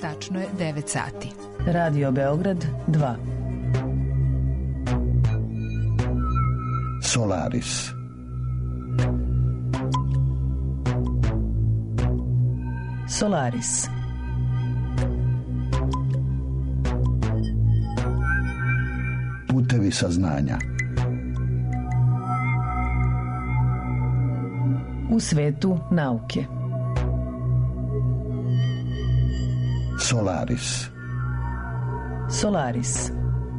tačno je 9 sati. Radio Beograd 2. Solaris. Solaris. Putevi saznanja. U svetu nauke. Solaris. Solaris.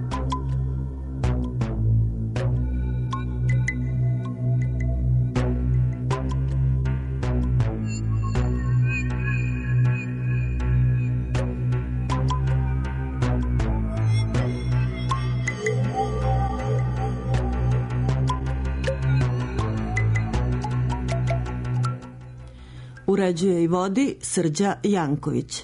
Uređuje i vodi Srđa Janković.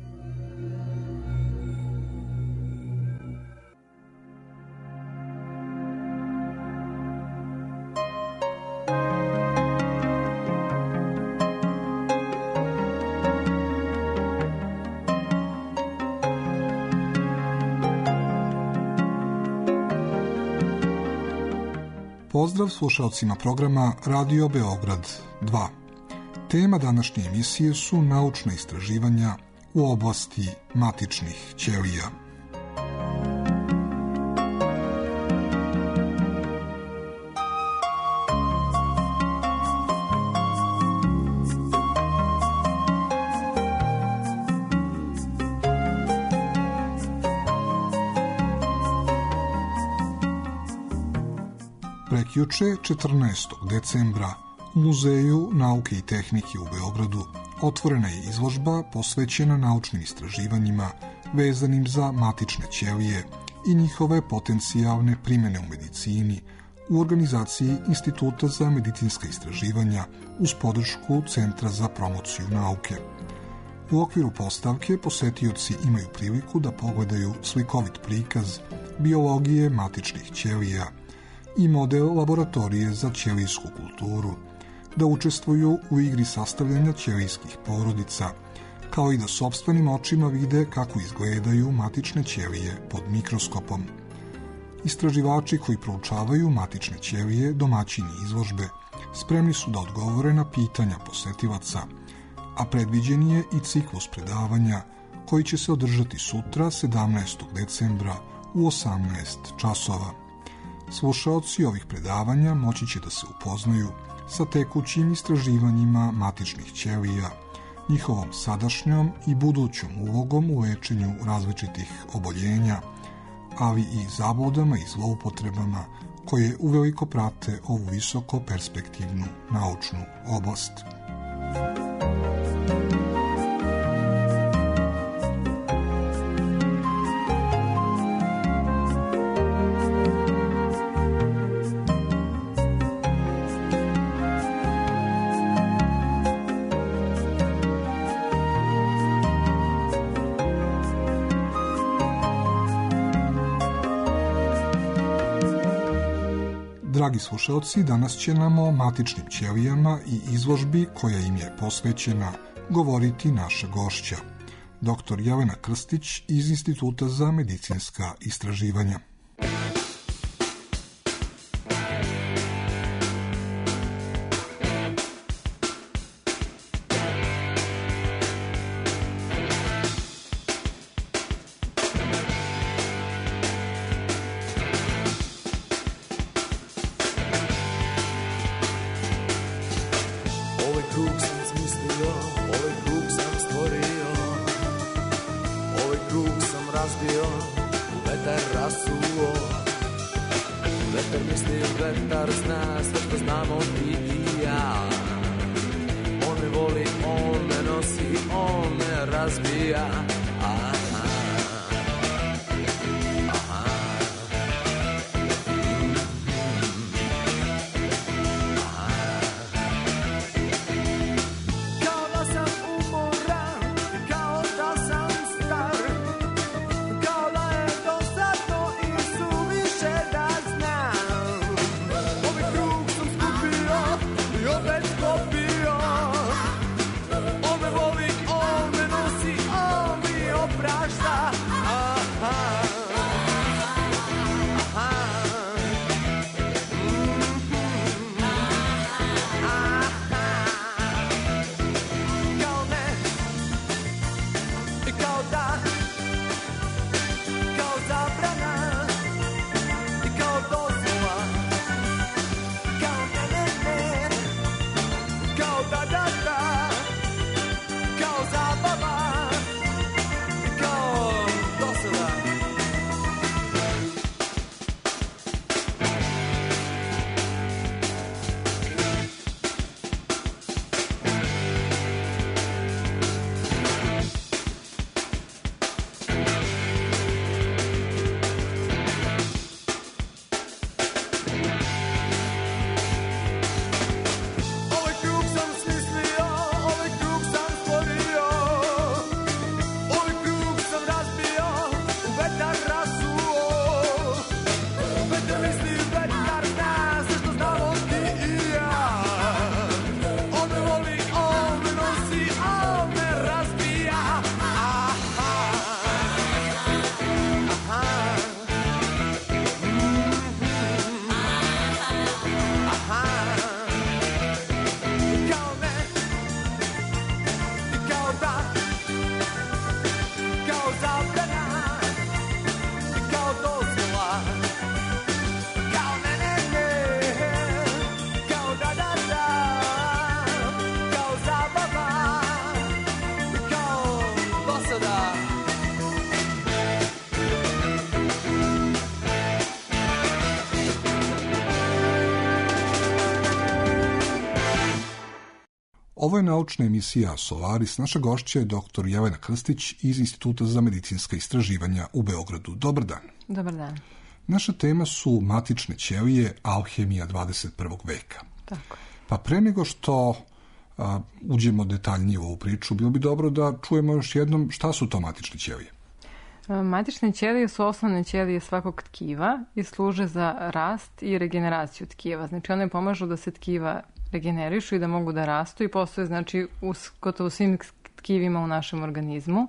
Pozdrav slušalcima programa Radio Beograd 2. Tema današnje emisije su naučna istraživanja u oblasti matičnih ćelija. Prekjuče, 14. decembra, u Muzeju nauke i tehnike u Beogradu otvorena je izložba posvećena naučnim istraživanjima vezanim za matične ćelije i njihove potencijalne primjene u medicini u organizaciji Instituta za medicinska istraživanja uz podršku Centra za promociju nauke. U okviru postavke posetioci imaju priliku da pogledaju slikovit prikaz biologije matičnih ćelija i model laboratorije za ćelijsku kulturu, da učestvuju u igri sastavljanja ćelijskih porodica, kao i da sopstvenim očima vide kako izgledaju matične ćelije pod mikroskopom. Istraživači koji proučavaju matične ćelije, domaćini izložbe, spremni su da odgovore na pitanja posetilaca, a predviđen je i ciklus predavanja koji će se održati sutra 17. decembra u 18 časova. Slušaoci ovih predavanja moći će da se upoznaju sa tekućim istraživanjima matičnih ćelija, njihovom sadašnjom i budućom ulogom u lečenju različitih oboljenja, ali i zabludama i zloupotrebama koje uveliko prate ovu visoko perspektivnu naučnu oblast. Dragi slušalci, danas će nam o matičnim ćelijama i izložbi koja im je posvećena govoriti naša gošća, dr. Jelena Krstić iz Instituta za medicinska istraživanja. On me voli, on me nosi, on mi Ovo je naučna emisija Solaris. Naša gošća je dr. Jelena Krstić iz Instituta za medicinska istraživanja u Beogradu. Dobar dan. Dobar dan. Naša tema su matične ćelije, alhemija 21. veka. Tako. Pa pre nego što uđemo detaljnije u ovu priču, bilo bi dobro da čujemo još jednom šta su to matične ćelije. Matične ćelije su osnovne ćelije svakog tkiva i služe za rast i regeneraciju tkiva. Znači one pomažu da se tkiva regenerišu i da mogu da rastu i postoje znači gotovo u svim tkivima u našem organizmu.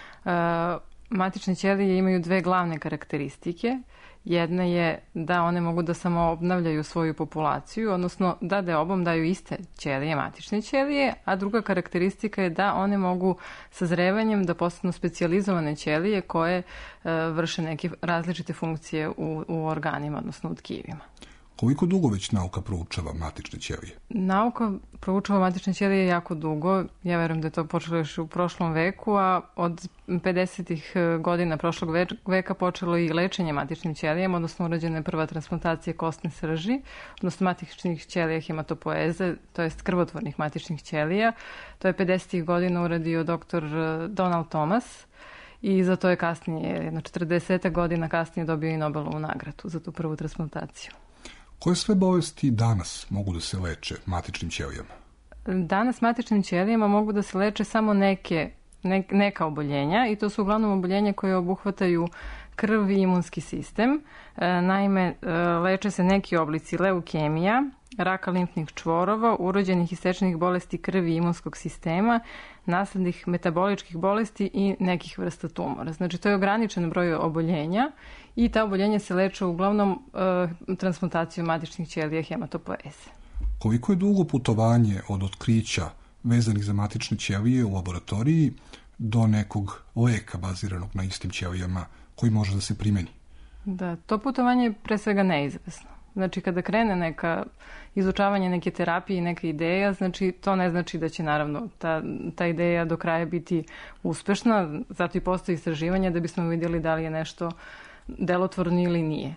Matične ćelije imaju dve glavne karakteristike. Jedna je da one mogu da samo obnavljaju svoju populaciju, odnosno da deobom daju iste ćelije, matične ćelije, a druga karakteristika je da one mogu sazrevanjem da postanu specijalizovane ćelije koje vrše neke različite funkcije u organima, odnosno u tkivima. Koliko dugo već nauka proučava matične ćelije? Nauka proučava matične ćelije jako dugo. Ja verujem da je to počelo još u prošlom veku, a od 50-ih godina prošlog veka počelo i lečenje matičnim ćelijama, odnosno urađena je prva transplantacija kostne srži, odnosno matičnih ćelija hematopoeze, to jest krvotvornih matičnih ćelija. To je 50-ih godina uradio dr. Donald Thomas i za to je kasnije, 40 godina kasnije dobio i Nobelovu nagradu za tu prvu transplantaciju. Koje sve bolesti danas mogu da se leče matičnim ćelijama? Danas matičnim ćelijama mogu da se leče samo neka oboljenja i to su uglavnom oboljenja koje obuhvataju krv i imunski sistem. Naime, leče se neki oblici leukemija, raka limfnih čvorova, urođenih i stečenih bolesti krvi i imunskog sistema, naslednih metaboličkih bolesti i nekih vrsta tumora. Znači, to je ograničen broj oboljenja i ta oboljenja se leče uglavnom transplantacijom matičnih ćelija hematopoeze. Koliko je dugo putovanje od otkrića vezanih za matične ćelije u laboratoriji do nekog leka baziranog na istim ćelijama koji može da se primeni? Da, to putovanje je pre svega neizvesno. Znači, kada krene izučavanje neke terapije i neka ideja, znači, to ne znači da će, naravno, ta ideja do kraja biti uspešna. Zato i postoji istraživanje da bismo vidjeli da li je nešto delotvorno ili nije.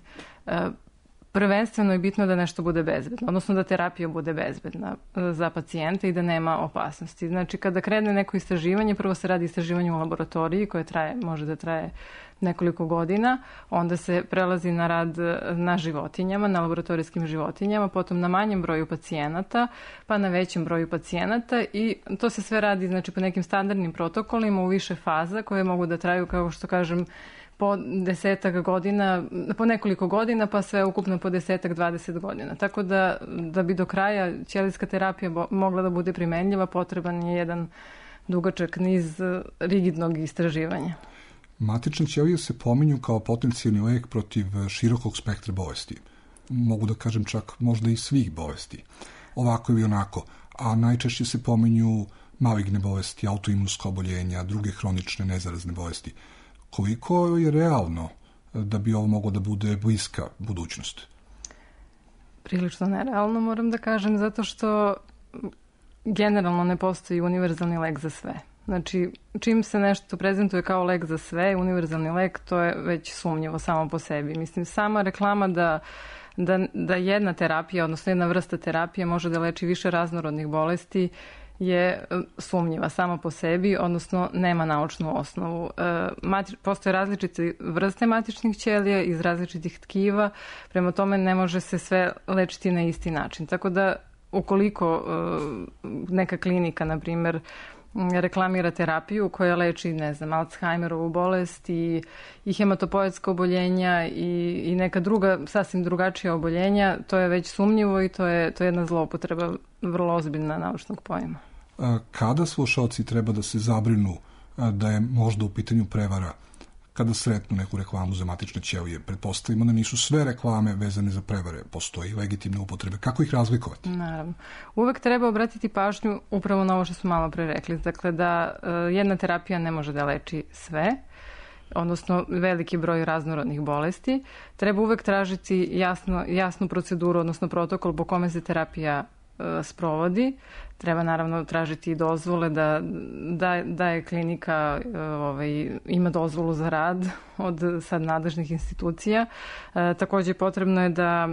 Prvenstveno je bitno da nešto bude bezbedno, odnosno da terapija bude bezbedna za pacijenta i da nema opasnosti. Znači, kada krene neko istraživanje, prvo se radi istraživanje u laboratoriji koje može da traje nekoliko godina, onda se prelazi na rad na životinjama, na laboratorijskim životinjama, potom na manjem broju pacijenata, pa na većem broju pacijenata i to se sve radi znači, po nekim standardnim protokolima u više faza koje mogu da traju, kao što kažem, po nekoliko godina, pa sve ukupno po 10-20 godina. Tako da bi do kraja ćelijska terapija mogla da bude primenljiva, potreban je jedan dugačak niz rigidnog istraživanja. Matične ćelije se pominju kao potencijalni lek protiv širokog spektra bolesti. Mogu da kažem čak možda i svih bolesti. Ovako ili onako. A najčešće se pominju maligne bolesti, autoimunska oboljenja, druge hronične nezarazne bolesti. Koliko je realno da bi ovo moglo da bude bliska budućnost? Prilično nerealno, moram da kažem, zato što generalno ne postoji univerzalni lek za sve. Znači, čim se nešto prezentuje kao lek za sve, univerzalni lek, to je već sumnjivo samo po sebi. Mislim, sama reklama da jedna terapija, odnosno jedna vrsta terapije može da leči više raznorodnih bolesti je sumnjiva sama po sebi, odnosno nema naučnu osnovu. Postoje različite vrste matičnih ćelija iz različitih tkiva, prema tome ne može se sve lečiti na isti način. Tako da, ukoliko neka klinika, na primjer, reklamira terapiju koja leči, Alzheimerovu bolest i hematopoetska oboljenja i neka druga, sasvim drugačija oboljenja, to je već sumnjivo i to je jedna zloupotreba vrlo ozbiljna naučnog pojma. Kada slušalci treba da se zabrinu da je možda u pitanju prevara kada sretnu neku reklamu za matične ćelije? Pretpostavimo da nisu sve reklame vezane za prevare. Postoji legitimne upotrebe. Kako ih razlikovati? Naravno. Uvek treba obratiti pažnju upravo na ovo što smo malo pre rekli. Dakle, da jedna terapija ne može da leči sve, odnosno veliki broj raznorodnih bolesti. Treba uvek tražiti jasnu proceduru, odnosno protokol po kome se terapija sprovodi. Treba naravno tražiti i dozvole da je klinika ima dozvolu za rad od sad nadležnih institucija. Takođe potrebno je da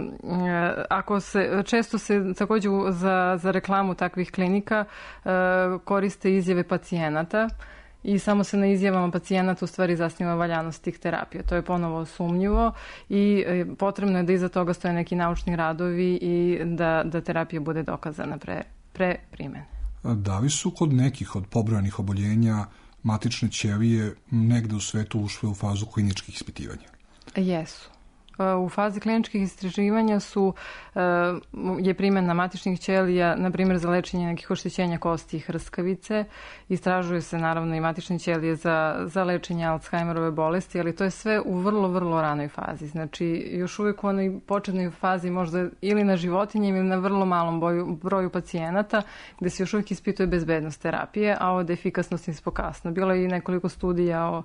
često se takođe za reklamu takvih klinika koriste izjave pacijenata i samo se na izjavama pacijenata u stvari zasniva valjanost tih terapija. To je ponovo sumnjivo i potrebno je da iza toga stoje neki naučni radovi i da terapija bude dokazana pre primene. Da li su kod nekih od pobrojanih oboljenja matične ćelije negde u svetu ušle u fazu kliničkih ispitivanja? Jesu. U fazi kliničkih istraživanja je primjena matičnih ćelija, na primjer za lečenje nekih oštećenja kosti i hrskavice. Istražuje se naravno i matične ćelije za lečenje Alzheimerove bolesti, ali to je sve u vrlo, vrlo ranoj fazi. Znači, još uvijek u onoj početnoj fazi možda ili na životinjima ili na vrlo malom broju pacijenata, gde se još uvijek ispituje bezbednost terapije, a od efikasnosti spokasno. Bilo je i nekoliko studija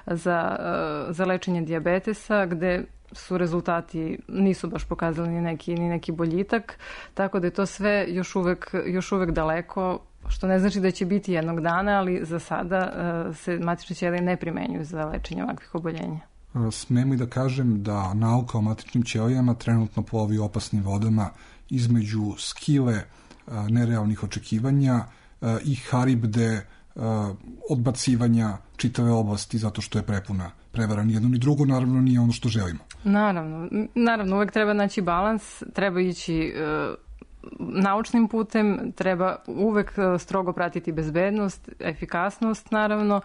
za lečenje dijabetesa, gde su rezultati nisu baš pokazali ni neki boljitak, tako da je to sve još uvek daleko, što ne znači da će biti jednog dana, ali za sada se matične ćelije ne primenjuju za lečenje ovakvih oboljenja. Smem li da kažem da nauka o matičnim ćelijama trenutno plovi opasnim vodama između skile nerealnih očekivanja i haribde odbacivanja čitave oblasti zato što je prepuna prevara. Ni jedno ni drugo, naravno, nije ono što želimo. Naravno, uvek treba naći balans, treba ići naučnim putem, treba uvek strogo pratiti bezbednost, efikasnost, naravno.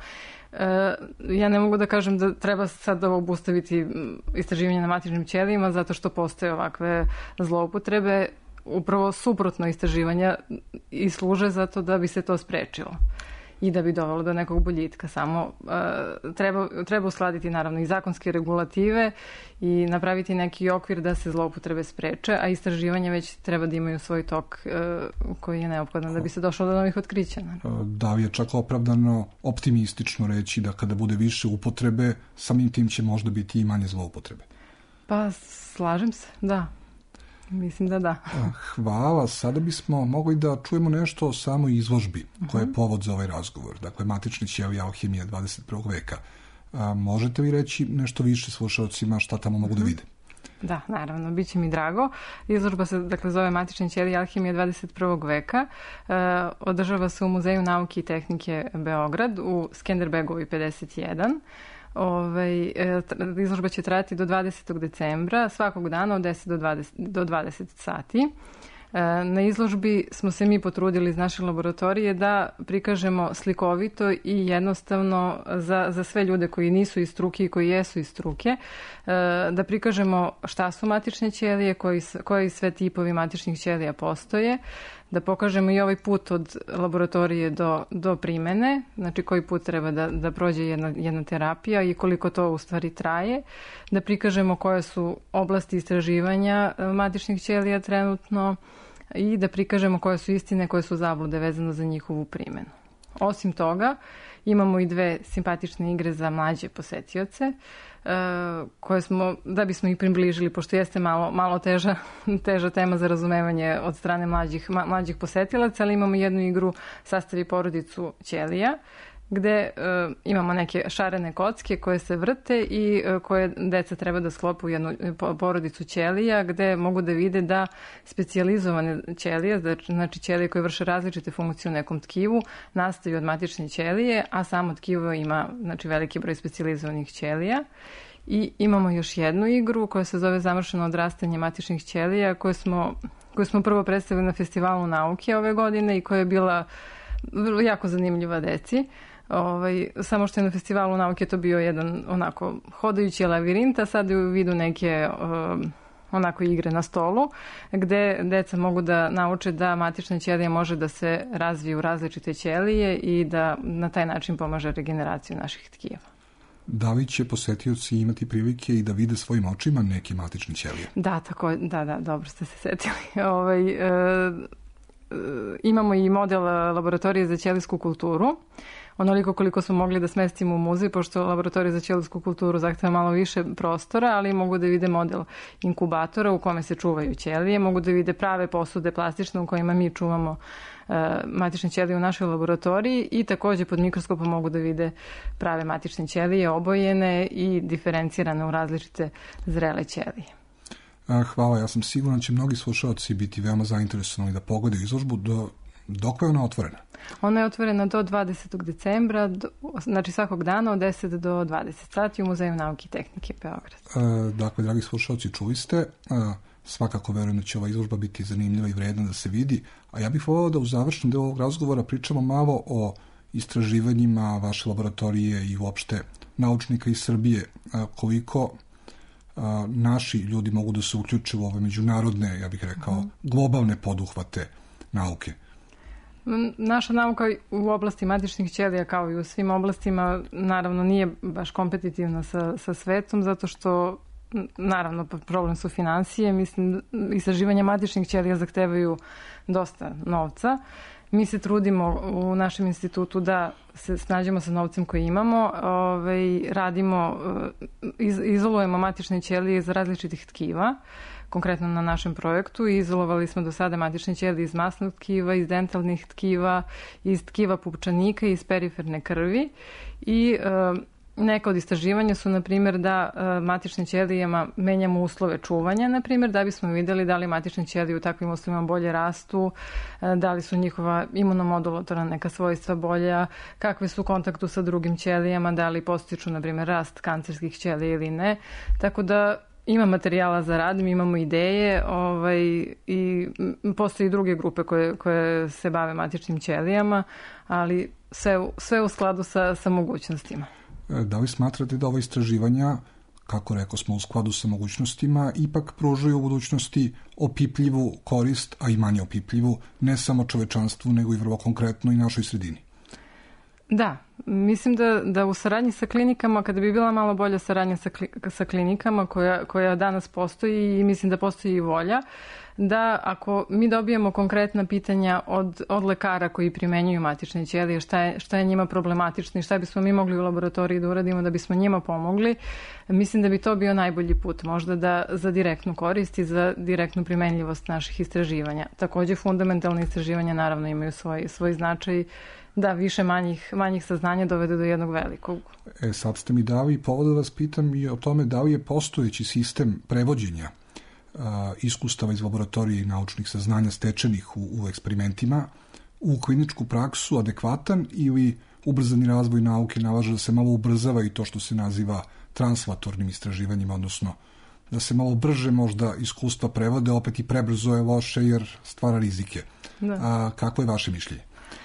Ja ne mogu da kažem da treba sad obustaviti istraživanje na matičnim ćelijama zato što postoje ovakve zloupotrebe. Upravo suprotno istraživanja i služe zato da bi se to sprečilo i da bi dovelo do nekog boljitka. Samo treba uskladiti naravno i zakonske regulative i napraviti neki okvir da se zloupotrebe spreče, a istraživanja već treba da imaju svoj tok koji je neophodan da bi se došlo do novih otkrića. Da li je čak opravdano optimistično reći da kada bude više upotrebe, samim tim će možda biti i manje zloupotrebe? Pa slažem se, da. Mislim da da. Hvala. Sada bismo mogli da čujemo nešto o samoj izložbi koja je povod za ovaj razgovor. Dakle, matične ćelije alhemija 21. veka. Možete li reći nešto više slušalcima šta tamo mogu da vide? Da, naravno, bit će mi drago. Izložba se zove Matične ćelije alhemija 21. veka. Održava se u Muzeju nauke i tehnike Beograd u Skenderbegovi 51. Izložba će trajati do 20. decembra, svakog dana od 10 do 20 sati. Na izložbi smo se mi potrudili iz naše laboratorije da prikažemo slikovito i jednostavno za sve ljude koji nisu iz struke i koji jesu iz struke, da prikažemo šta su matične ćelije, koji sve tipovi matičnih ćelija postoje, da pokažemo i ovaj put od laboratorije do primene, znači koji put treba da prođe jedna terapija i koliko to u stvari traje, da prikažemo koje su oblasti istraživanja matičnih ćelija trenutno i da prikažemo koje su istine, koje su zablude vezano za njihovu primenu. Osim toga, imamo i dve simpatične igre za mlađe posetioce, koje smo, da bismo ih približili, pošto jeste malo teža tema za razumevanje od strane mlađih posetilaca, ali imamo jednu igru Sastavi porodicu ćelija, gde imamo neke šarene kocke koje se vrte i koje deca treba da sklope u jednu porodicu ćelija, gde mogu da vide da specijalizovane ćelije, znači ćelije koje vrše različite funkcije u nekom tkivu, nastaju od matične ćelije, a samo tkivo ima veliki broj specijalizovanih ćelija. I imamo još jednu igru koja se zove Zamršeno odrastanje matičnih ćelija, koju smo prvo predstavili na Festivalu nauke ove godine i koja je bila jako zanimljiva deci. Samo što je na Festivalu nauke to bio jedan onako hodajući lavirint, a sad je u vidu neke onako igre na stolu, gde deca mogu da nauče da matična ćelija može da se razvije u različite ćelije i da na taj način pomaže regeneraciju naših tkiva. Da li će posetioci imati prilike i da vide svojim očima neke matične ćelije? Da, dobro ste se setili. Imamo i model laboratorije za ćelijsku kulturu. onoliko koliko smo mogli da smestimo u muzej, pošto laboratorija za ćelijsku kulturu zahteva malo više prostora, ali mogu da vide model inkubatora u kome se čuvaju ćelije, mogu da vide prave posude plastične u kojima mi čuvamo matične ćelije u našoj laboratoriji i takođe pod mikroskopom mogu da vide prave matične ćelije, obojene i diferencirane u različite zrele ćelije. Hvala, ja sam siguran da će mnogi slušalci biti veoma zainteresovani da pogledaju izložbu. Dok je ona otvorena? Ona je otvorena do 20. decembra, znači svakog dana od 10 do 20 sati u Muzeju nauke i tehnike Beograd. Dakle, dragi slušalci, čuli ste, svakako verujem da će ova izložba biti zanimljiva i vredna da se vidi, a ja bih voleo da u završnom delu ovog razgovora pričamo malo o istraživanjima vaše laboratorije i uopšte naučnika iz Srbije, koliko naši ljudi mogu da se uključe u ove međunarodne, ja bih rekao, globalne poduhvate nauke. Naša nauka u oblasti matičnih ćelija, kao i u svim oblastima, naravno nije baš kompetitivna sa svetom, zato što naravno problem su finansije. Mislim, istraživanja matičnih ćelija zahtevaju dosta novca. Mi se trudimo u našem institutu da se snađemo sa novcem koji imamo, radimo, izolujemo matične ćelije iz različitih tkiva, konkretno na našem projektu. Izolovali smo do sada matične ćelije iz masnog tkiva, iz dentalnih tkiva, iz tkiva pupčanika i iz periferne krvi i neka od istraživanja su, na primjer, da matične ćelijama menjamo uslove čuvanja, na primjer, da bismo vidjeli da li matične ćelije u takvim uslovima bolje rastu, da li su njihova imunomodulatorna neka svojstva bolja, kakve su u kontaktu sa drugim ćelijama, da li postiču, na primjer, rast kancerskih ćelija ili ne. Tako da ima materijala za rad, mi imamo ideje i postoje i druge grupe koje se bave matičnim ćelijama, ali sve u skladu sa mogućnostima. Da li smatrate da ova istraživanja, kako rekao smo, u skladu sa mogućnostima, ipak pružaju u budućnosti opipljivu korist, a i manje opipljivu, ne samo čovečanstvu, nego i vrlo konkretno i našoj sredini? Da, mislim da u saradnji sa klinikama, kada bi bila malo bolja saradnja sa klinikama koja danas postoji i mislim da postoji i volja, da ako mi dobijemo konkretna pitanja od lekara koji primenjuju matične ćelije, šta je njima problematično i šta bismo mi mogli u laboratoriji da uradimo da bismo njima pomogli, mislim da bi to bio najbolji put možda za direktnu korist i za direktnu primenljivost naših istraživanja. Takođe, fundamentalne istraživanja naravno imaju svoj značaj, da više manjih saznanja dovede do jednog velikog. Sad ste mi dali povod da vas pitam i o tome da li je postojeći sistem prevođenja iskustava iz laboratorije i naučnih saznanja stečenih u eksperimentima u kliničku praksu adekvatan ili ubrzani razvoj nauke nalaže da se malo ubrzava i to što se naziva translatornim istraživanjima, odnosno da se malo brže možda iskustva prevode, opet i prebrzo je loše jer stvara rizike. Da. Kako je vaše mišljenje?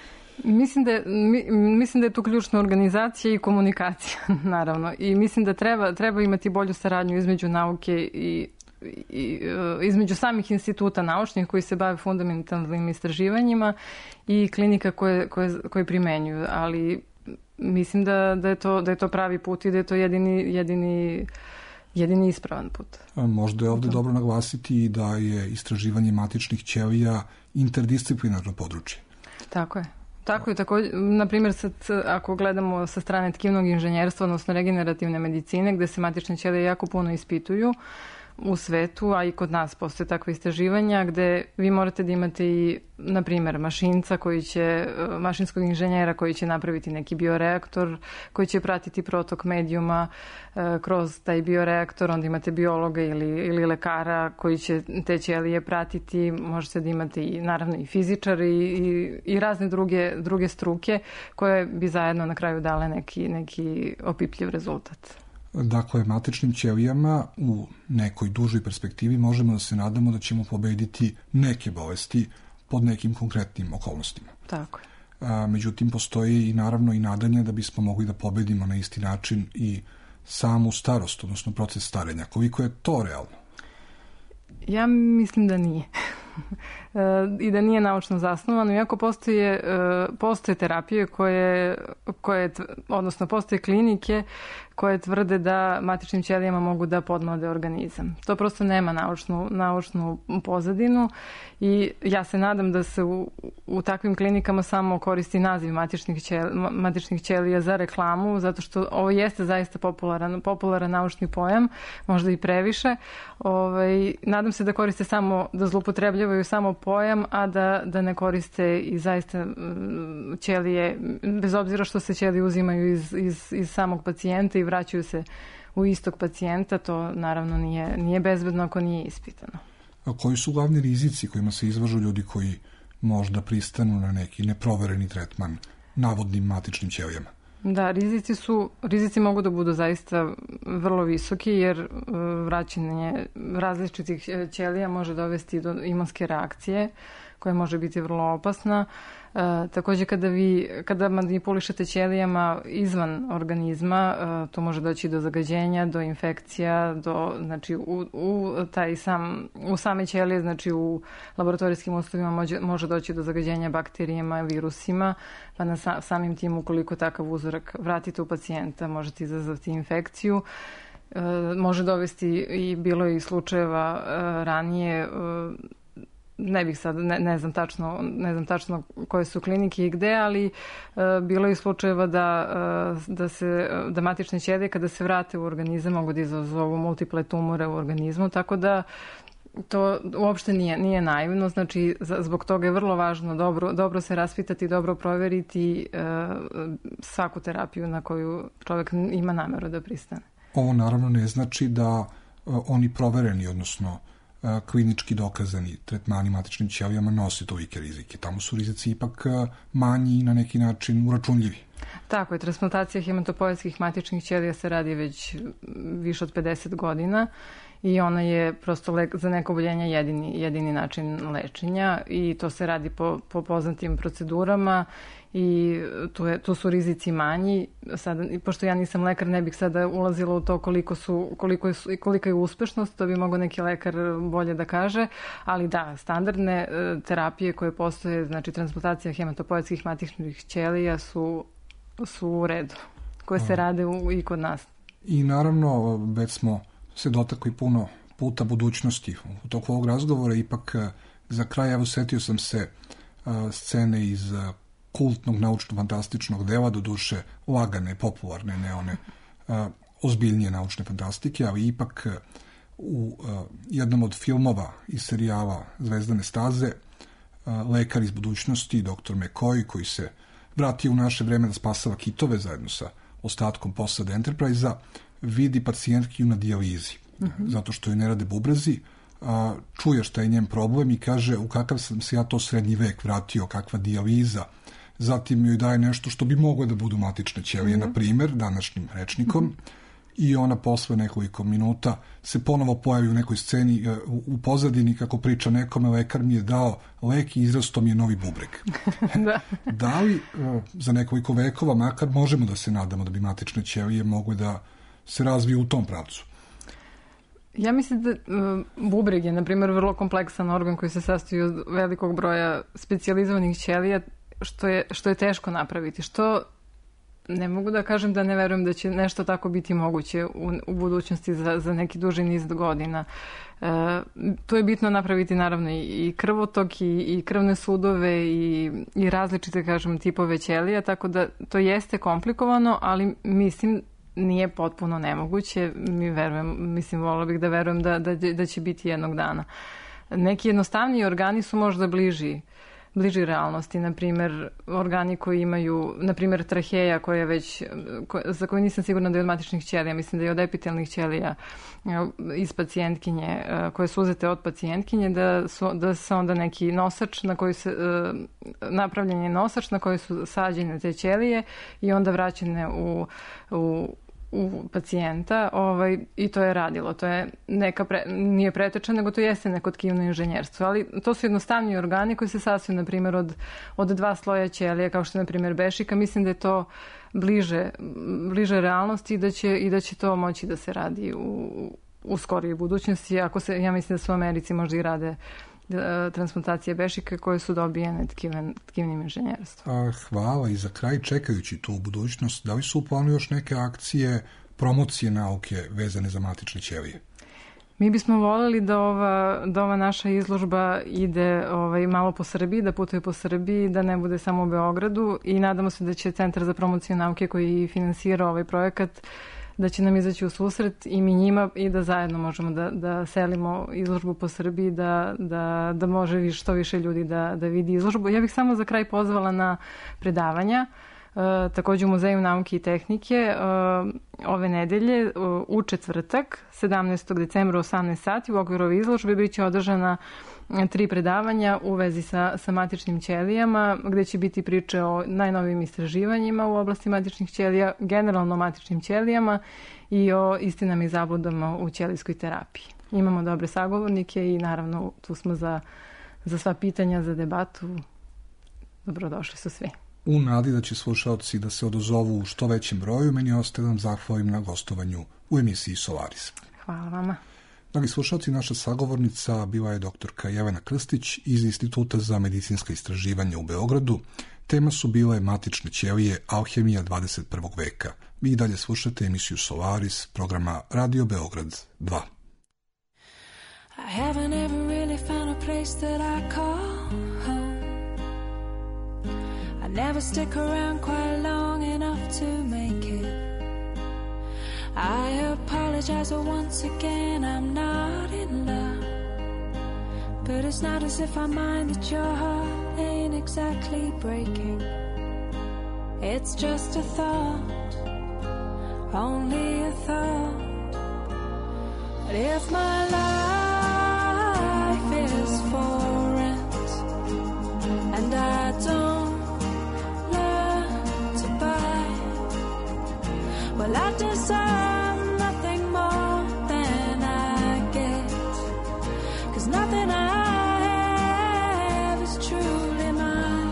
Mislim da je tu ključna organizacija i komunikacija, naravno. I mislim da treba imati bolju saradnju između nauke i između samih instituta naučnih koji se bave fundamentalnim istraživanjima i klinika koje primenjuju. Ali mislim da je to pravi put i da je to jedini ispravan put. Možda je ovde dobro naglasiti da je istraživanje matičnih ćelija interdisciplinarno područje. Tako je. Tako je, na primjer, ako gledamo sa strane tkivnog inženjerstva, odnosno regenerativne medicine, gde se matične ćelije jako puno ispituju u svetu, a i kod nas postoje takve istraživanja, gde vi morate da imate i, na primjer, mašinskog inženjera koji će napraviti neki bioreaktor, koji će pratiti protok medijuma kroz taj bioreaktor, onda imate biologa ili lekara koji će te ćelije pratiti, možete da imate i, naravno, i fizičari i razne druge struke koje bi zajedno na kraju dale neki opipljiv rezultat. Dakle, matičnim ćelijama u nekoj dužoj perspektivi možemo da se nadamo da ćemo pobediti neke bolesti pod nekim konkretnim okolnostima. Tako je. Međutim, postoji i naravno i nadanje da bismo mogli da pobedimo na isti način i samu starost, odnosno proces starenja. Koliko je to realno? Ja mislim da nije. i da nije naučno zasnovano, iako postoje terapije odnosno postoje klinike koje tvrde da matičnim ćelijama mogu da podmlade organizam. To prosto nema naučnu pozadinu i ja se nadam da se u takvim klinikama samo koristi naziv matičnih ćelija za reklamu, zato što ovo jeste zaista popularan naučni pojam, možda i previše. Nadam se da koriste da zloupotrebljavaju samo pojam, a da ne koriste i zaista ćelije, bez obzira što se ćelije uzimaju iz samog pacijenta i vraćaju se u istog pacijenta, to naravno nije bezbedno ako nije ispitano. A koji su glavni rizici kojima se izlažu ljudi koji možda pristanu na neki neprovereni tretman navodnim matičnim ćelijama? Da, rizici mogu da budu zaista vrlo visoki, jer vraćanje različitih ćelija može dovesti do imunske reakcije, koja može biti vrlo opasna. Takođe, kada manipulišete ćelijama izvan organizma, to može doći do zagađenja, do infekcija, znači u same ćelije, znači u laboratorijskim uslovima može doći do zagađenja bakterijama, virusima, pa samim tim ukoliko takav uzorak vratite u pacijenta, možete izazvati infekciju. Može dovesti, i bilo je i slučajeva ranije, ne znam tačno koje su klinike i gde, ali bilo je i slučajeva da matične ćelije kada se vrate u organizam mogu da izazovu multiple tumore u organizmu, tako da to uopšte nije naivno. Znači, zbog toga je vrlo važno dobro se raspitati, dobro proveriti svaku terapiju na koju čovjek ima nameru da pristane. Ovo naravno ne znači da oni provereni, odnosno klinički dokazani tretmani matičnim ćelijama nose tolike rizike. Tamo su rizici ipak manji i na neki način uračunljivi. Tako je, transplantacija hematopoetskih matičnih ćelija se radi već više od 50 godina i ona je prosto za neko oboljenje jedini način lečenja i to se radi po poznatim procedurama i tu su rizici manji. Sada, pošto ja nisam lekar, ne bih sada ulazila u to kolika je uspešnost, to bi mogao neki lekar bolje da kaže, ali da, standardne terapije koje postoje, znači transplantacija hematopoetskih matičnih ćelija su u redu, koje se rade i kod nas. I naravno, već smo se dotakli puno puta budućnosti u toku ovog razgovora, ipak za kraj, evo, setio sam se scene iz kultnog naučno-fantastičnog dela, do duše lagane, popularne, ne one ozbiljnije naučne fantastike, ali ipak u jednom od filmova iz serijala Zvezdane staze lekar iz budućnosti, dr. McCoy, koji se vratio u naše vreme da spasava kitove zajedno sa ostatkom posade Enterprise-a, vidi pacijentkinju na dijalizi, zato što joj ne rade bubrezi, čuje šta je njen problem i kaže u kakav sam se ja to srednji vek vratio, kakva dijaliza. Zatim joj daje nešto što bi moglo da budu matične ćelije, na primer, današnjim rečnikom, i ona posle nekoliko minuta se ponovo pojavi u nekoj sceni u pozadini kako priča nekome, lekar mi je dao lek i izrasto mi je novi bubreg. Da li za nekoliko vekova makar možemo da se nadamo da bi matične ćelije mogle da se razviju u tom pravcu? Ja mislim da bubreg je, na primjer, vrlo kompleksan organ koji se sastoji od velikog broja specijalizovanih ćelija, što je teško napraviti, što ne mogu da kažem da ne verujem da će nešto tako biti moguće u budućnosti za neki duži niz godina. Tu je bitno napraviti naravno i krvotok i krvne sudove i različite, kažem, tipove ćelija, tako da to jeste komplikovano, ali mislim nije potpuno nemoguće. Volila bih da verujem da će biti jednog dana. Neki jednostavniji organi su možda bliži realnosti, na primjer organi koji imaju, na primjer traheja za koju nisam sigurna da je od matičnih ćelija, mislim da je od epitelnih ćelija iz pacijentkinje, koje su uzete od pacijentkinje, da se onda neki nosač na koji se napravljen je nosač na koji su sađene te ćelije i onda vraćene u pacijenta, i to je radilo. To je nije preteča, nego to jeste neko tkivno inženjerstvo. Ali to su jednostavni organi koji se sastoje, na primjer, od 2 sloja ćelija, kao što je, na primjer, bešika. Mislim da je to bliže realnosti i da će to moći da se radi u skorijoj budućnosti. Ja mislim da se u Americi možda i rade transplantacije bešika koje su dobijene tkivnim inženjerstvom. Hvala. I za kraj, čekajući tu budućnost, da li su u planu još neke akcije promocije nauke vezane za matične ćelije? Mi bismo voljeli da ova naša izložba ide malo po Srbiji, da putuje po Srbiji, da ne bude samo u Beogradu i nadamo se da će Centar za promociju nauke koji finansira ovaj projekat da će nam izaći u susret i mi njima i da zajedno možemo da selimo izložbu po Srbiji, da može što više ljudi da vidi izložbu. Ja bih samo za kraj pozvala na predavanja, takođe u Muzeju nauke i tehnike ove nedelje u četvrtak, 17. decembra u 18 sati u okviru ove izložbe biće održana 3 predavanja u vezi sa matičnim ćelijama, gde će biti priče o najnovijim istraživanjima u oblasti matičnih ćelija, generalno matičnim ćelijama i o istinama i zabludama u ćelijskoj terapiji. Imamo dobre sagovornike i naravno tu smo za sva pitanja, za debatu. Dobrodošli su svi. U nadi da će slušalci da se odazovu u što većem broju, meni ostaje da vam zahvalim na gostovanju u emisiji Solaris. Hvala vama. Dragi slušalci, naša sagovornica bila je doktorka Jelena Krstić iz Instituta za medicinska istraživanja u Beogradu. Tema su bile matične ćelije, alhemija 21. veka. Vi i dalje slušate emisiju Solaris, programa Radio Beograd 2. I haven't ever really found a place that I call home. I never stick around quite long enough to make it. I apologize once again, I'm not in love. But it's not as if I mind that your heart ain't exactly breaking. It's just a thought, only a thought. But if my life is for rent and I don't learn to buy, well, I deserve nothing more than I get, 'cause nothing I have is truly mine.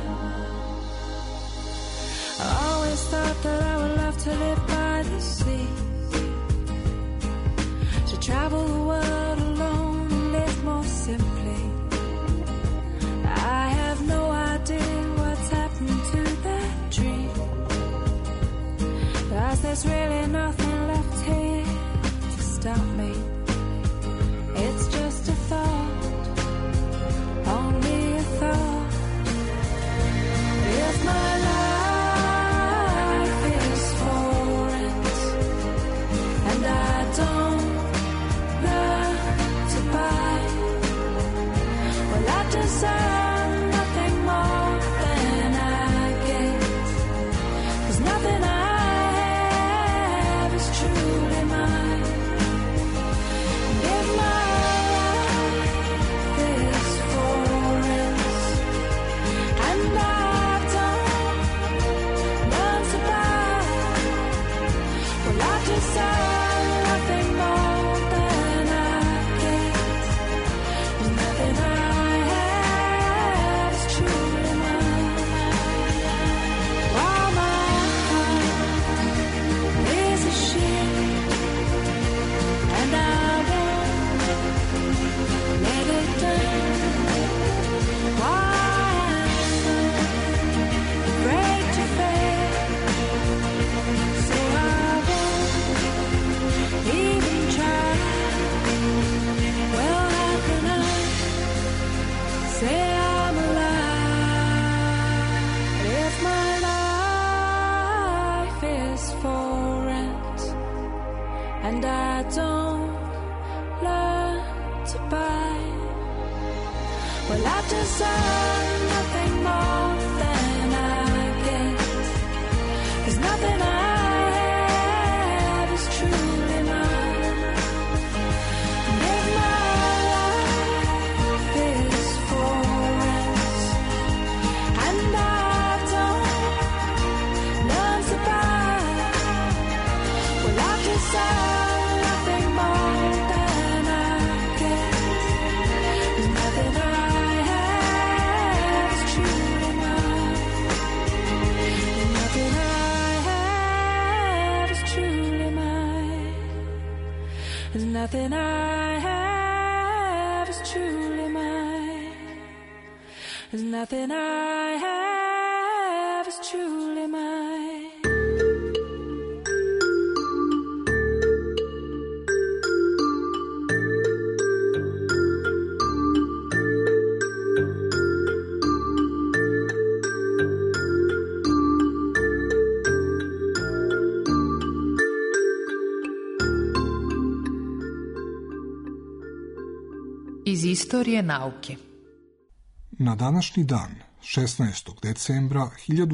I always thought that I would love to live by the sea, to travel the world alone and live more simply. I have no idea what's happened to that dream, 'cause there's really nothing left here to stop me. It's just a thought, only a thought. If my life is for rent and I don't learn to buy, well, I deserve nothing more than I get, 'cause nothing I have is truly mine. And if my life is for rent and I don't learn to buy, well, I deserve nothing more than I get, 'cause nothing I have is truly mine. While my heart is a ship and I won't let it down. Why I'm afraid to fail, so I won't even try. Well, how can I say I'm alive if my life is for rent and I don't learn to buy? Well, I deserve nothing more than I get, 'cause nothing I have is truly mine. And if my life is for rent and I don't learn to buy, well, I deserve nothing more than I get, 'cause nothing I have is truly mine. And nothing I have is truly mine. There's nothing I have is truly mine. 'cause nothing I have is truly mine. Iz istorije nauke. Na današnji dan, 16. decembra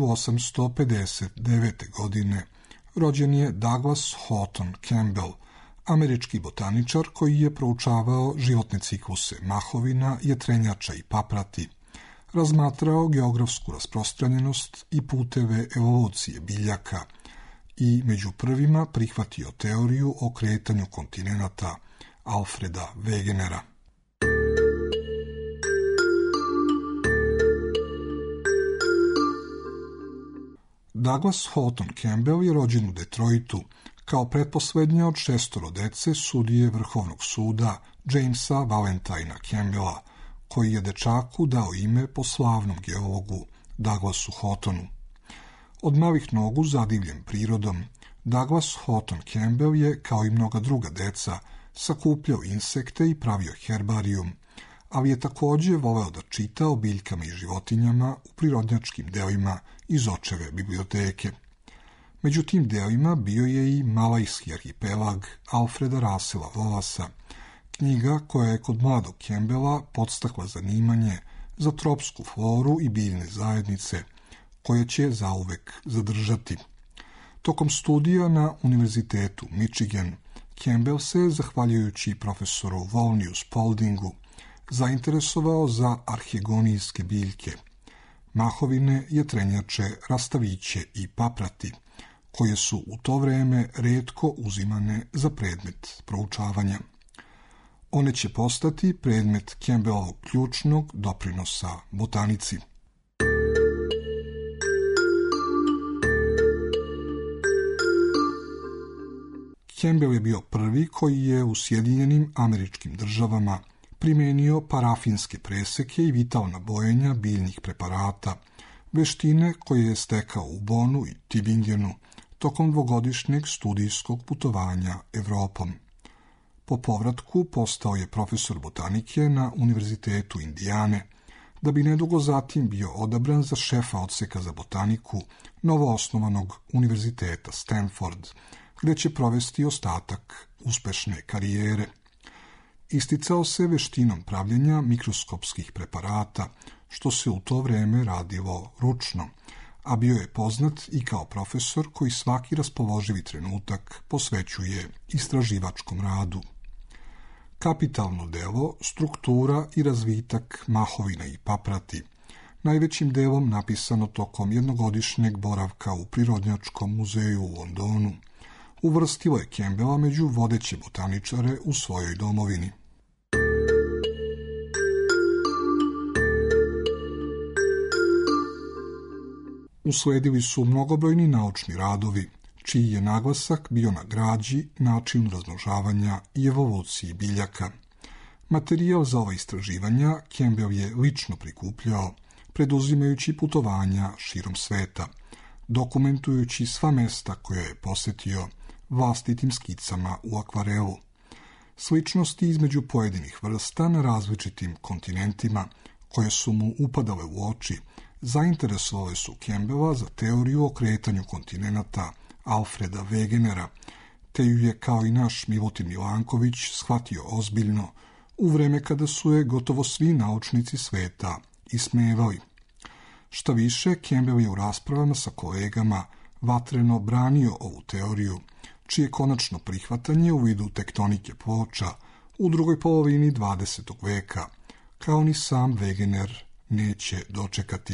1859. godine, rođen je Douglas Houghton Campbell, američki botaničar koji je proučavao životne cikluse mahovina, jetrenjača i paprati, razmatrao geografsku rasprostranjenost i puteve evolucije biljaka i među prvima prihvatio teoriju o kretanju kontinenata Alfreda Wegenera. Douglas Houghton Campbell je rođen u Detroitu kao pretposlednja od 6 dece sudije Vrhovnog suda Jamesa Valentina Campbella, koji je dečaku dao ime po slavnom geologu Douglasu Houghtonu. Od malih nogu zadivljen prirodom, Douglas Houghton Campbell je, kao i mnoga druga deca, sakupljao insekte i pravio herbarijum, ali je također voleo da čita o biljkama i životinjama u prirodnjačkim delima iz očeve biblioteke. Među tim delima bio je i Malajski arhipelag Alfreda Russela Wallace, knjiga koja je kod mladog Campbella podstakla zanimanje za tropsku floru i biljne zajednice, koje će zauvek zadržati. Tokom studija na Univerzitetu Michigan, Campbell se, zahvaljujući profesoru Volneyu Spaldingu, zainteresovao za arhegonijske biljke, mahovine, jetrenjače, rastaviće i paprati, koje su u to vreme retko uzimane za predmet proučavanja. One će postati predmet Campbellovog ključnog doprinosa botanici. Campbell je bio prvi koji je u Sjedinjenim Američkim Državama primenio parafinske preseke i vitalna bojenja biljnih preparata, veštine koje je stekao u Bonu i Tübingenu tokom dvogodišnjeg studijskog putovanja Evropom. Po povratku postao je profesor botanike na Univerzitetu Indijane, da bi nedugo zatim bio odabran za šefa odseka za botaniku novoosnovanog Univerziteta Stanford, gde će provesti ostatak uspešne karijere. Isticao se veštinom pravljenja mikroskopskih preparata, što se u to vreme radilo ručno, a bio je poznat i kao profesor koji svaki raspoloživi trenutak posvećuje istraživačkom radu. Kapitalno delo, struktura i razvitak mahovina i paprati, najvećim delom napisano tokom jednogodišnjeg boravka u Prirodnjačkom muzeju u Londonu, uvrstilo je Campbella među vodeće botaničare u svojoj domovini. Usledili su mnogobrojni naučni radovi, čiji je naglasak bio na građi, načinu razmnožavanja i evoluciji biljaka. Materijal za ova istraživanja Campbell je lično prikupljao, preduzimajući putovanja širom sveta, dokumentujući sva mesta koja je posjetio vlastitim skicama u akvarelu. Sličnosti između pojedinih vrsta na različitim kontinentima, koje su mu upadale u oči, zainteresovale su Campbella za teoriju o kretanju kontinenata Alfreda Wegenera, te ju je, kao i naš Milutin Milanković, shvatio ozbiljno u vreme kada su je gotovo svi naučnici sveta ismevali. Šta više, Campbell je u raspravama sa kolegama vatreno branio ovu teoriju, čije konačno prihvatanje u vidu tektonike ploča u drugoj polovini 20. veka, kao ni sam Wegener, neće dočekati.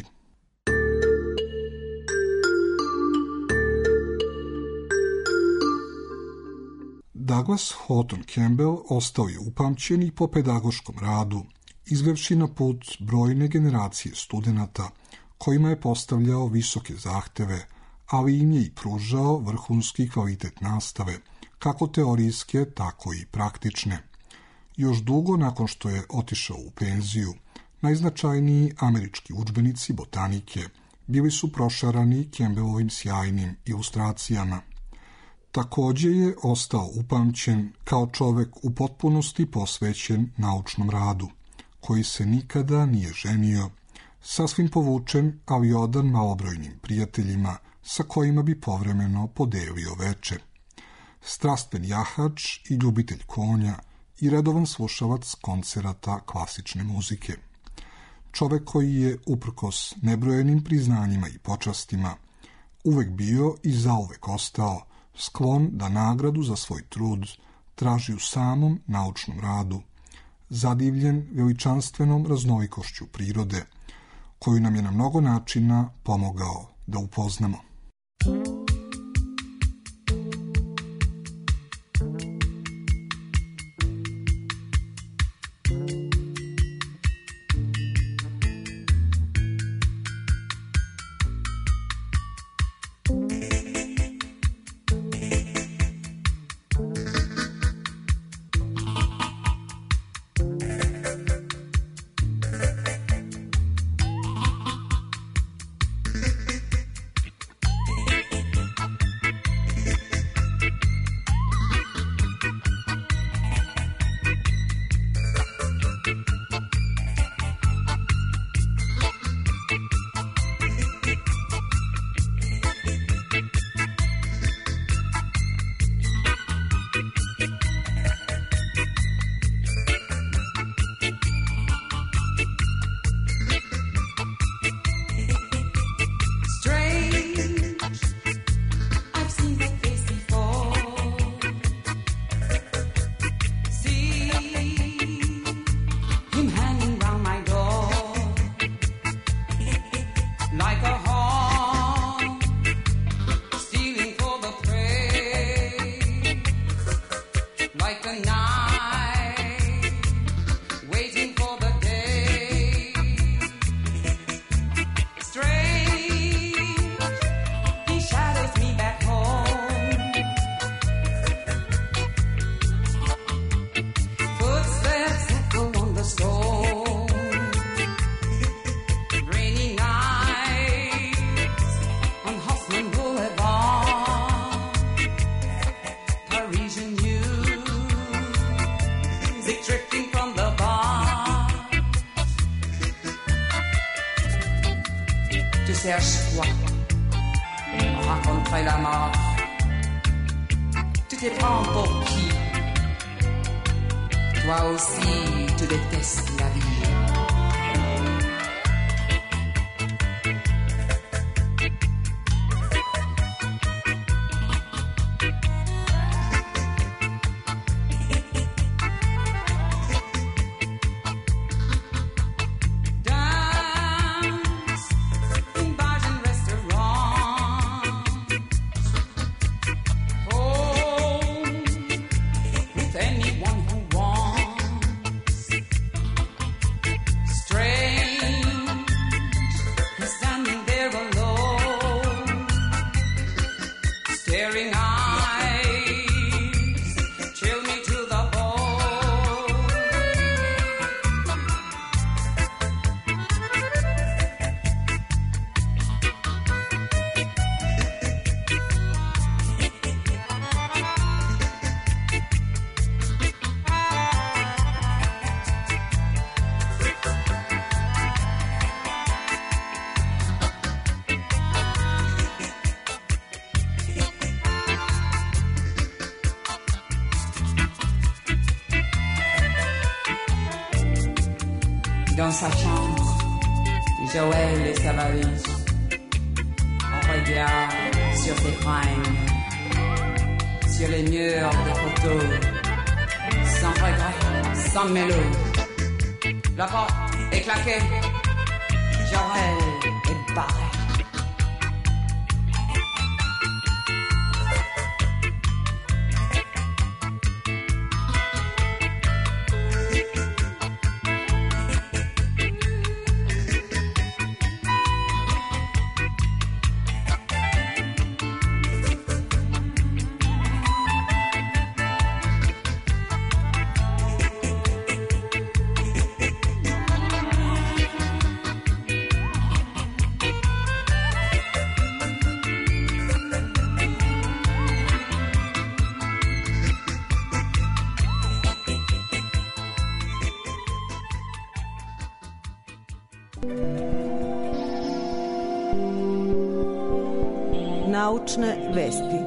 Douglas Houghton Campbell ostao je upamćen i po pedagoškom radu, izvevši na put brojne generacije studenata, kojima je postavljao visoke zahteve, ali im je i pružao vrhunski kvalitet nastave, kako teorijske, tako i praktične. Još dugo nakon što je otišao u penziju, Najznačajniji američki udžbenici botanike bili su prošarani Campbellovim sjajnim ilustracijama. Takođe je ostao upamćen kao čovek u potpunosti posvećen naučnom radu, koji se nikada nije ženio, sasvim povučen, ali odan malobrojnim prijateljima sa kojima bi povremeno podelio veče. Strastven jahač i ljubitelj konja i redovan slušalac koncerata klasične muzike. Čovek koji je, uprkos nebrojenim priznanjima i počastima, uvek bio i zauvek ostao sklon da nagradu za svoj trud traži u samom naučnom radu, zadivljen veličanstvenom raznolikošću prirode, koju nam je na mnogo načina pomogao da upoznamo. cherches quoi? Rencontrer la mort. Tu te prends pour qui? Toi aussi, tu détestes la vie. Dans sa chambre, Joël et sa valise. On regarde sur ses fringues, sur les murs des photos, sans regret, sans mélo. La porte est claquée, Joël est barré. Naučne vesti.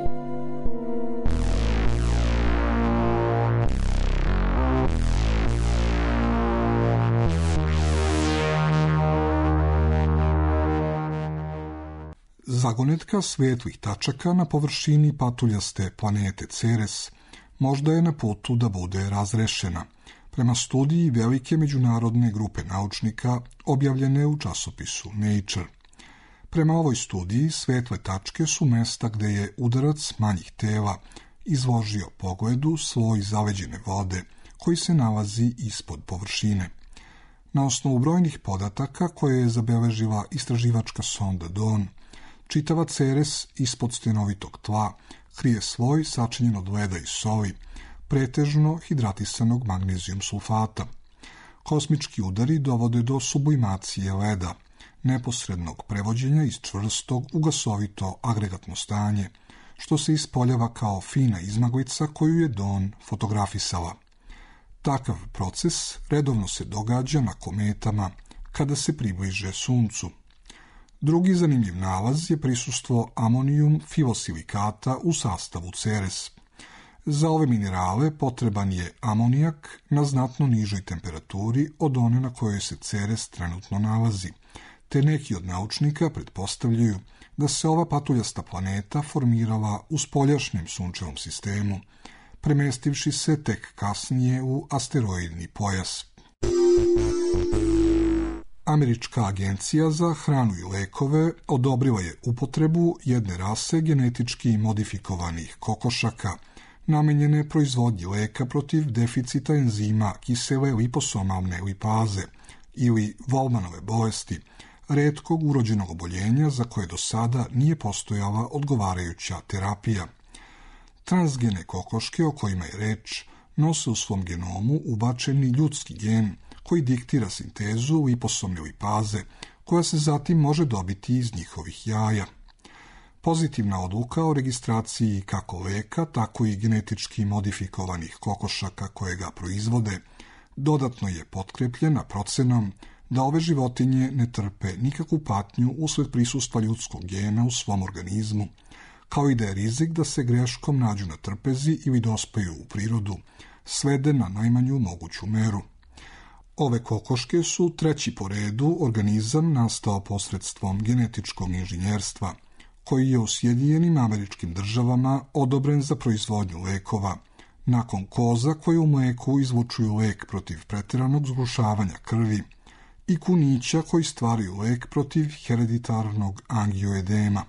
Zagonetka svetlih tačaka na površini patuljaste planete Ceres možda je na putu da bude razrešena, prema studiji velike međunarodne grupe naučnika objavljene u časopisu Nature. Prema ovoj studiji, svetle tačke su mesta gde je udarac manjih tela izložio pogledu sloj zaleđene vode koji se nalazi ispod površine. Na osnovu brojnih podataka koje je zabeležila istraživačka sonda Dawn, čitava Ceres ispod stenovitog tla krije sloj sačinjen od leda i soli, pretežno hidratisanog magnezijum sulfata. Kosmički udari dovode do sublimacije leda, neposrednog prevođenja iz čvrstog u gasovito agregatno stanje, što se ispoljava kao fina izmaglica koju je Dawn fotografisala. Takav proces redovno se događa na kometama kada se približe Suncu. Drugi zanimljiv nalaz je prisustvo amonijum filosilikata u sastavu Ceres. Za ove minerale potreban je amonijak na znatno nižoj temperaturi od one na kojoj se Ceres trenutno nalazi, te neki od naučnika pretpostavljaju da se ova patuljasta planeta formirala u spoljašnjem sunčevom sistemu, premestivši se tek kasnije u asteroidni pojas. Američka agencija za hranu i lekove odobrila je upotrebu jedne rase genetički modifikovanih kokošaka, namenjene proizvodnji leka protiv deficita enzima kisele liposomalne lipaze ili Volmanove bolesti, retkog urođenog oboljenja za koje do sada nije postojala odgovarajuća terapija. Transgene kokoške o kojima je reč nose u svom genomu ubačeni ljudski gen koji diktira sintezu liposomne lipaze, koja se zatim može dobiti iz njihovih jaja. Pozitivna odluka o registraciji kako leka, tako i genetički modifikovanih kokošaka koje ga proizvode, dodatno je potkrepljena procenom da ove životinje ne trpe nikakvu patnju usled prisustva ljudskog gena u svom organizmu, kao i da je rizik da se greškom nađu na trpezi ili dospaju u prirodu, svede na najmanju moguću meru. Ove kokoške su treći po redu organizam nastao posredstvom genetičkog inženjerstva, koji je u Sjedinjenim Američkim Državama odobren za proizvodnju lekova, nakon koza koje u mleku izlučuju lek protiv pretjeranog zgrušavanja krvi i kunića koji stvaraju lek protiv hereditarnog angioedema.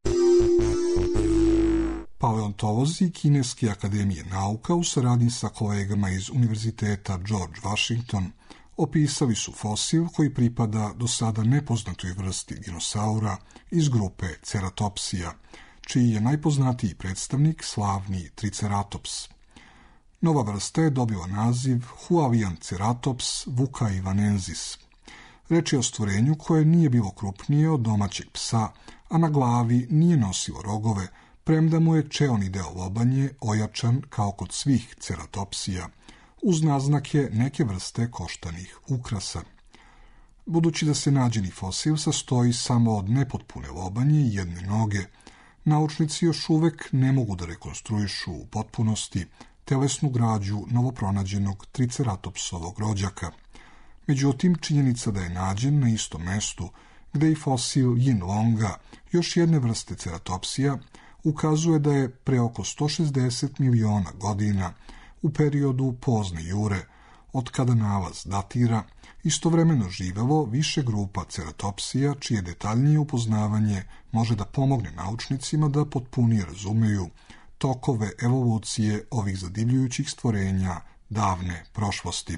Paleontolozi Kineske akademije nauka u saradnji sa kolegama iz Univerziteta George Washington opisali su fosil koji pripada do sada nepoznatoj vrsti dinosaura iz grupe Ceratopsija, čiji je najpoznatiji predstavnik slavni Triceratops. Nova vrsta je dobila naziv Hualianceratops vucaivanensis. Reč je o stvorenju koje nije bilo krupnije od domaćeg psa, a na glavi nije nosilo rogove, premda mu je čeoni deo lobanje ojačan kao kod svih ceratopsija, uz naznake neke vrste koštanih ukrasa. Budući da se nađeni fosil sastoji samo od nepotpune lobanje i jedne noge, naučnici još uvek ne mogu da rekonstruišu u potpunosti telesnu građu novopronađenog triceratopsovog rođaka. Međutim, činjenica da je nađen na istom mestu gde i fosil Yinlonga, još jedne vrste ceratopsija, ukazuje da je pre oko 160 miliona godina, u periodu pozne jure, od kada nalaz datira, istovremeno živelo više grupa ceratopsija, čije detaljnije upoznavanje može da pomogne naučnicima da potpunije razumeju tokove evolucije ovih zadivljujućih stvorenja davne prošlosti.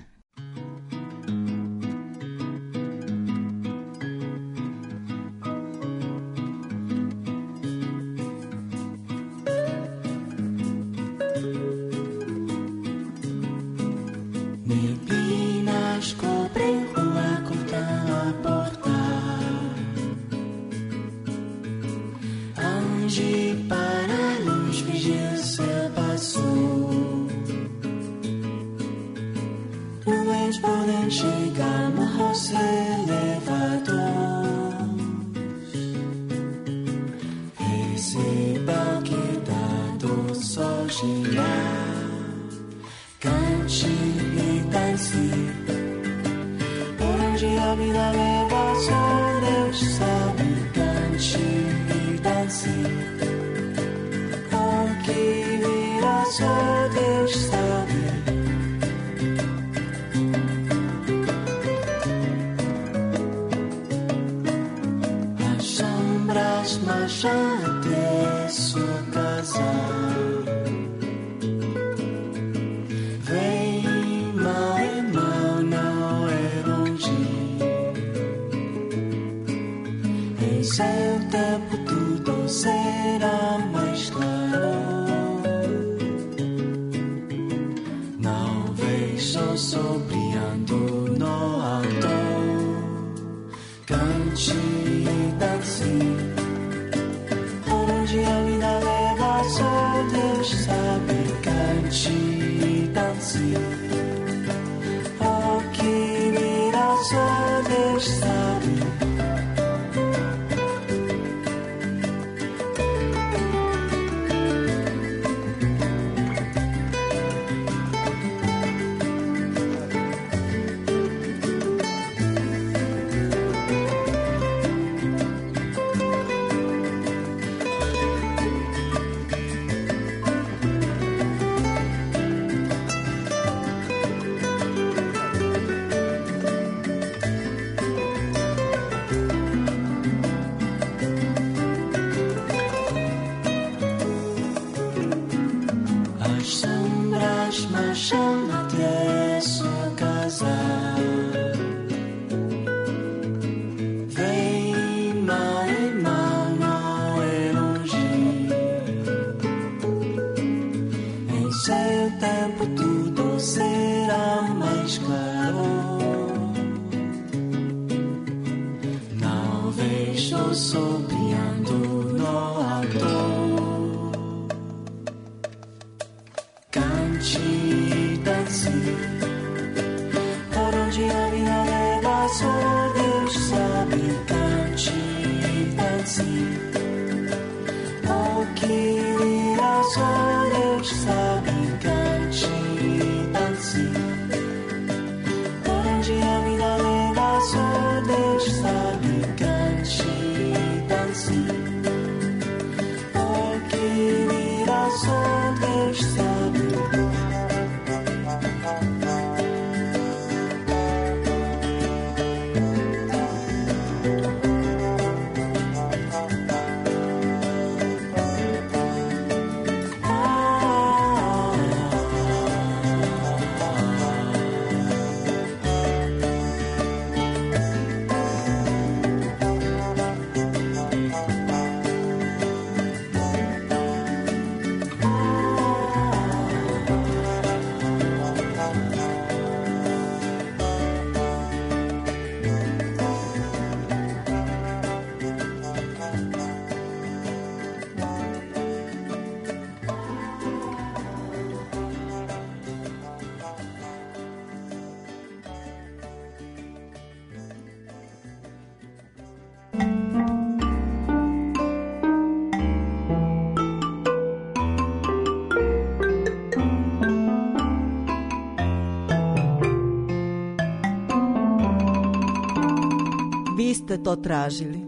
Podem chegar, mas você leva Receba que dados sozinha, cante e dance. Por onde a vida leva, só Deus sabe. Cante e dance. O que virá, só Deus sabe. As sombras marcham até sua casa. Vem mal e mal, não é longe. Em seu tempo tudo será mais claro. Não vejo o sol brilhando no alto. Cante e dance. Por onde a vida leva, só Deus sabe. Cante e dance. O que virá, só Deus sabe. Vi ste to tražili.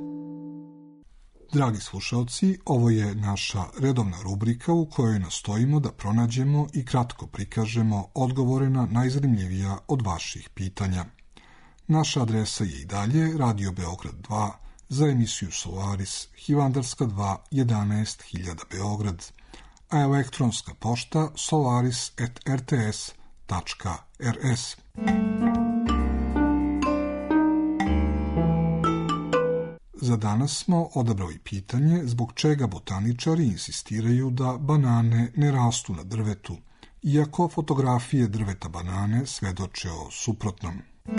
Dragi slušalci, ovo je naša redovna rubrika u kojoj nastojimo da pronađemo i kratko prikažemo odgovore na najzanimljivija od vaših pitanja. Naša adresa je i dalje Radio Beograd 2 za emisiju Solaris, Hivandarska 2, 11.000 Beograd, a elektronska pošta solaris@rts.rs. Za danas smo odabrali pitanje zbog čega botaničari insistiraju da banane ne rastu na drvetu, iako fotografije drveta banane svedoče o suprotnom.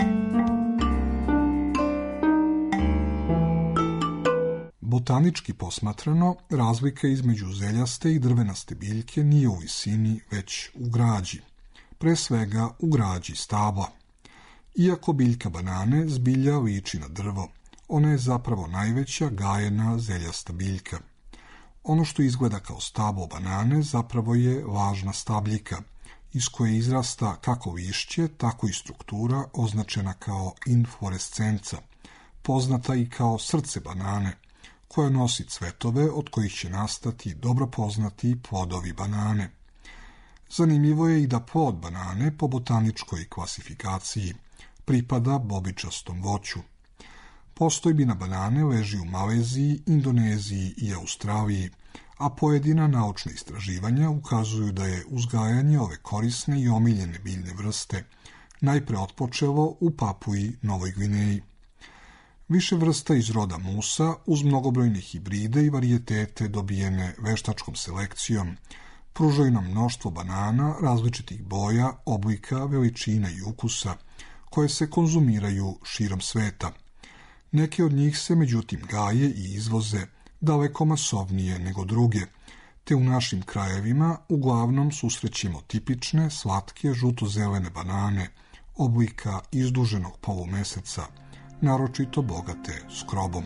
Botanički posmatrano, razlika između zeljaste i drvenaste biljke nije u visini, već u građi. Pre svega u građi stabla. Iako biljka banane zbilja liči na drvo, ona je zapravo najveća gajena zeljasta biljka. Ono što izgleda kao stablo banane zapravo je važna stabljika, iz koje izrasta kako lišće, tako i struktura označena kao inflorescenca, poznata i kao srce banane, koja nosi cvetove od kojih će nastati dobro poznati plodovi banane. Zanimljivo je i da plod banane po botaničkoj klasifikaciji pripada bobičastom voću. Postojbina banane leži u Maleziji, Indoneziji i Australiji, a pojedina naučna istraživanja ukazuju da je uzgajanje ove korisne i omiljene biljne vrste najpre otpočelo u Papuji Novoj Gvineji. Više vrsta iz roda musa, uz mnogobrojne hibride i varijetete dobijene veštačkom selekcijom, pružaju nam mnoštvo banana različitih boja, oblika, veličina i ukusa, koje se konzumiraju širom sveta. Neke od njih se međutim gaje i izvoze daleko masovnije nego druge, te u našim krajevima uglavnom susrećemo tipične, slatke, žuto-zelene banane, oblika izduženog polumeseca, naročito bogate skrobom.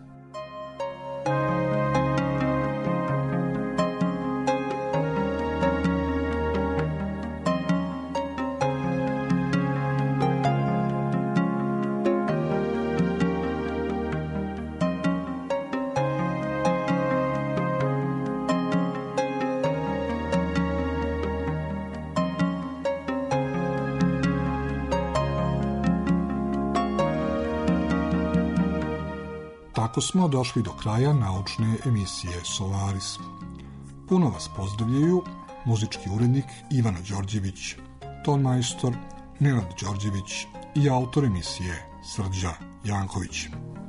Tako smo došli do kraja naučne emisije Solaris. Puno vas pozdravljaju muzički urednik Ivana Đorđević, ton majstor Nenad Đorđević i autor emisije Srđa Janković.